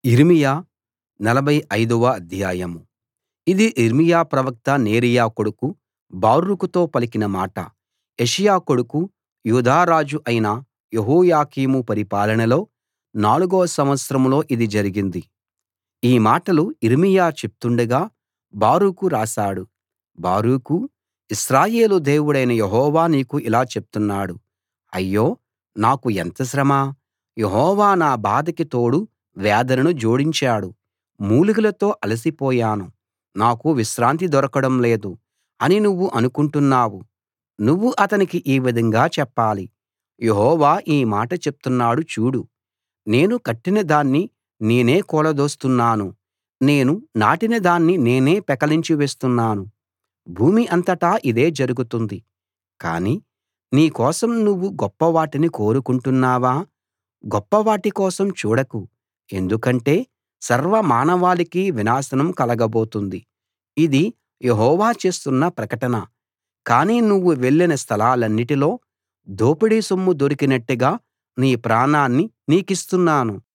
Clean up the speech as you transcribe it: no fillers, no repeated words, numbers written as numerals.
యిర్మీయా 45వ అధ్యాయం. ఇది యిర్మీయా ప్రవక్త నేరీయా కొడుకు బారూకుతో పలికిన మాట. యోషీయా కొడుకు యూదా రాజు అయిన యెహోయాకీము పరిపాలనలో 4 వ సంవత్సరంలో ఇది జరిగింది. ఈ మాటలు యిర్మీయా చెప్తుండగా బారూకు రాశాడు. బారూకూ, ఇశ్రాయేలు దేవుడైన యెహోవా నీకు ఇలా చెప్తున్నాడు: అయ్యో, నాకు ఎంత శ్రమ! యెహోవా నా బాధకి తోడు వేదనను జోడించాడు. మూలుగులతో అలసిపోయాను, నాకు విశ్రాంతి దొరకడం లేదు అని నువ్వు అనుకుంటున్నావు. నువ్వు అతనికి ఈ విధంగా చెప్పాలి: యెహోవా ఈ మాట చెప్తున్నాడు చూడు, నేను కట్టిన దాన్ని నేనే కూలదోస్తున్నాను, నేను నాటిన దాన్ని నేనే పెకలించి వేస్తున్నాను. భూమి అంతటా ఇదే జరుగుతుంది. కానీ నీ కోసం నువ్వు గొప్ప వాటిని కోరుకుంటున్నావా? గొప్ప వాటి కోసం చూడకు, ఎందుకంటే సర్వమానవాళికి వినాశనం కలగబోతుంది. ఇది యెహోవా చేస్తున్న ప్రకటన. కానీ నువ్వు వెళ్ళిన స్థలాలన్నిటిలో దోపిడీ సొమ్ము దొరికినట్టుగా నీ ప్రాణాన్ని నీకిస్తున్నాను.